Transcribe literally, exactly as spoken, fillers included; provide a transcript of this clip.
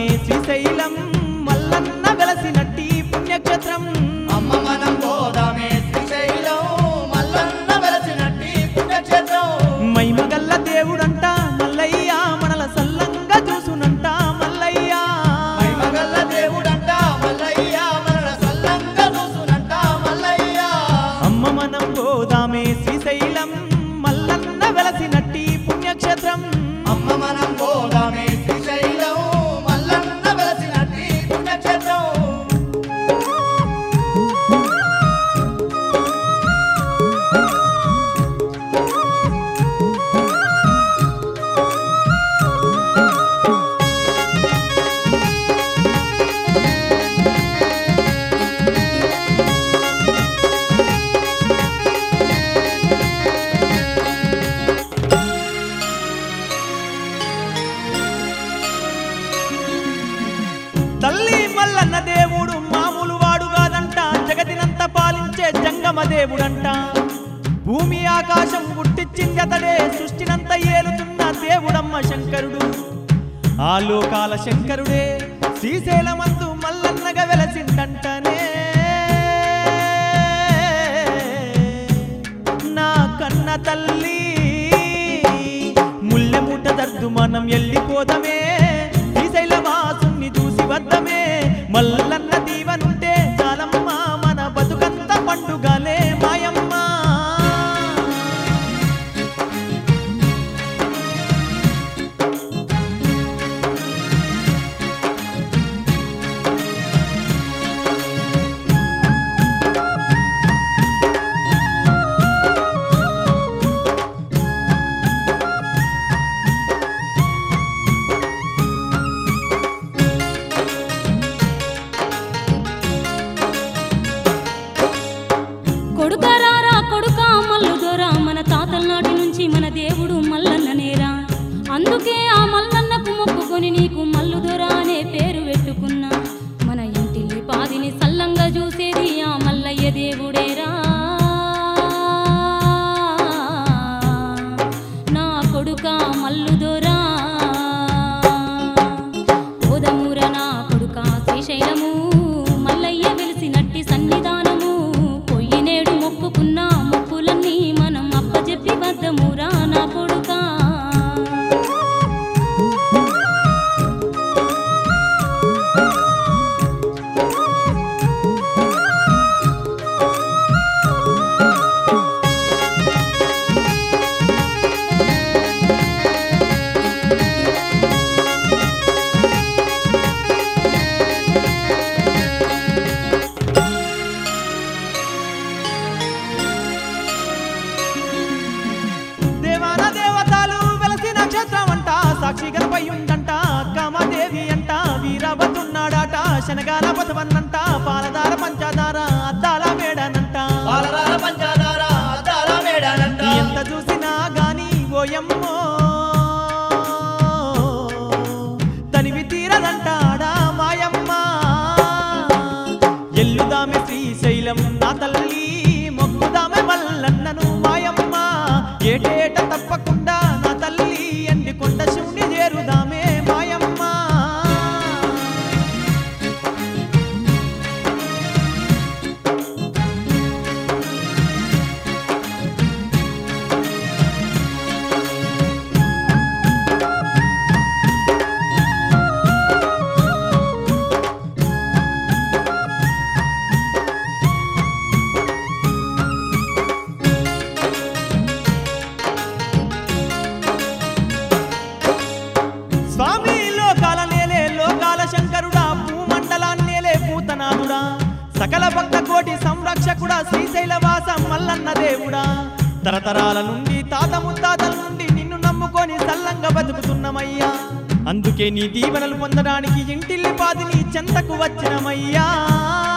శ్రీశైలం మల్లన్న వెలసినట్టి పుణ్యక్షేత్రం అమ్మ మనం పోదామే శ్రీశైలం మల్లన్న వెలసినట్టి పుణ్యక్షేత్రం మైమగల్ల దేవుడంట మల్లయ్య మనల సల్లంగా చూసునంట మల్లయ్య మైమగల్ల దేవుడంట మల్లయ్య మనల సల్లంగా చూసునంట మల్లయ్య అమ్మ మనం పోదామే శ్రీశైలం మల్లన్న వెలసినట్టి పుణ్యక్షేత్రం అమ్మ మనం పోదామే శ్రీశైలం మల్లన్న వెలసినట్టి పుణ్యక్షేత్రం తల్లి మల్లన్న దేవుడు మామూలు వాడు కాదంట జగతినంత పాలించే జంగమ దేవుడంట భూమి ఆకాశం పుట్టించింది అతడే సృష్టినంత ఏలుతున్న దేవుడమ్మ శంకరుడు ఆ లోకాల శంకరుడే శ్రీశైలమందు మల్లన్నగా వెలసిందంటనే నా కన్న తల్లి ముల్లెమూట దర్దు మనం ఎల్లిపోదమే శ్రీశైలవాసుని చూసి వద్దమే మల్లన్న దీవనుంటే చాలమ్మ మన బతుకంత పండుగలే మాయమ్మ కొడుకరారా కొడుక మల్లుదోరా మన తాతల నాటి నుంచి మన దేవుడు మల్లన్న నేరా అందుకే ఆ మల్లన్నకు మొక్కుకొని నీకు మల్లుదోరా అనే పేరు పెట్టుకున్నా మన ఇంటిల్లి పాదిని సల్లంగా చూసేది ఆ మల్లయ్య దేవుడేరా నా కొడుక మల్లుదోరా ఓదమూర నా కొడుక శ్రీశైలము మల్లయ్య వెలిసినట్టి సన్నిధానము పొయ్యినేడు మొక్కుకున్న మొక్కులన్నీ మనం అప్పచెప్పి వద్దమురా నా కొడుకా దేవాన దేవతలు వెలసిన క్షేత్రం అంట సాక్షి గణపై ఉందంట కామాదేవి అంట వీరభద్రున్నాడట శనగాల బతువన్నంట పాలదార పంచదార అద్దాల మేడనంట పాలదార పంచదార అద్దాల మేడనంట ఎంత చూసినా గాని ఓయమ్మో తనివి తీరదంటాడా మాయమ్మ ఎల్లుదామె శ్రీశైలం నా తల్లి మొక్కుదామె మల్లన్నను మాయమ్మ ఏటేట తప్పకుండా నా తల్లి ఎండికొండ శివుని చేరుదామే మాయమ్మ స్వామి లోకాల నేలే లోకాల శంకరుడా భూమండలాన్నేలే పూతనాథుడా సకల భక్త కోటి సంరక్షకుడా శ్రీశైలవాస మల్లన్న దేవుడా తరతరాల నుండి తాత ముత్తాతల నుండి నిన్ను నమ్ముకొని సల్లంగా బతుకుతున్నమయ్యా అందుకే నీ దీవెనలు పొందడానికి ఇంటిల్లి పాదిని చెంతకు వచ్చినమయ్యా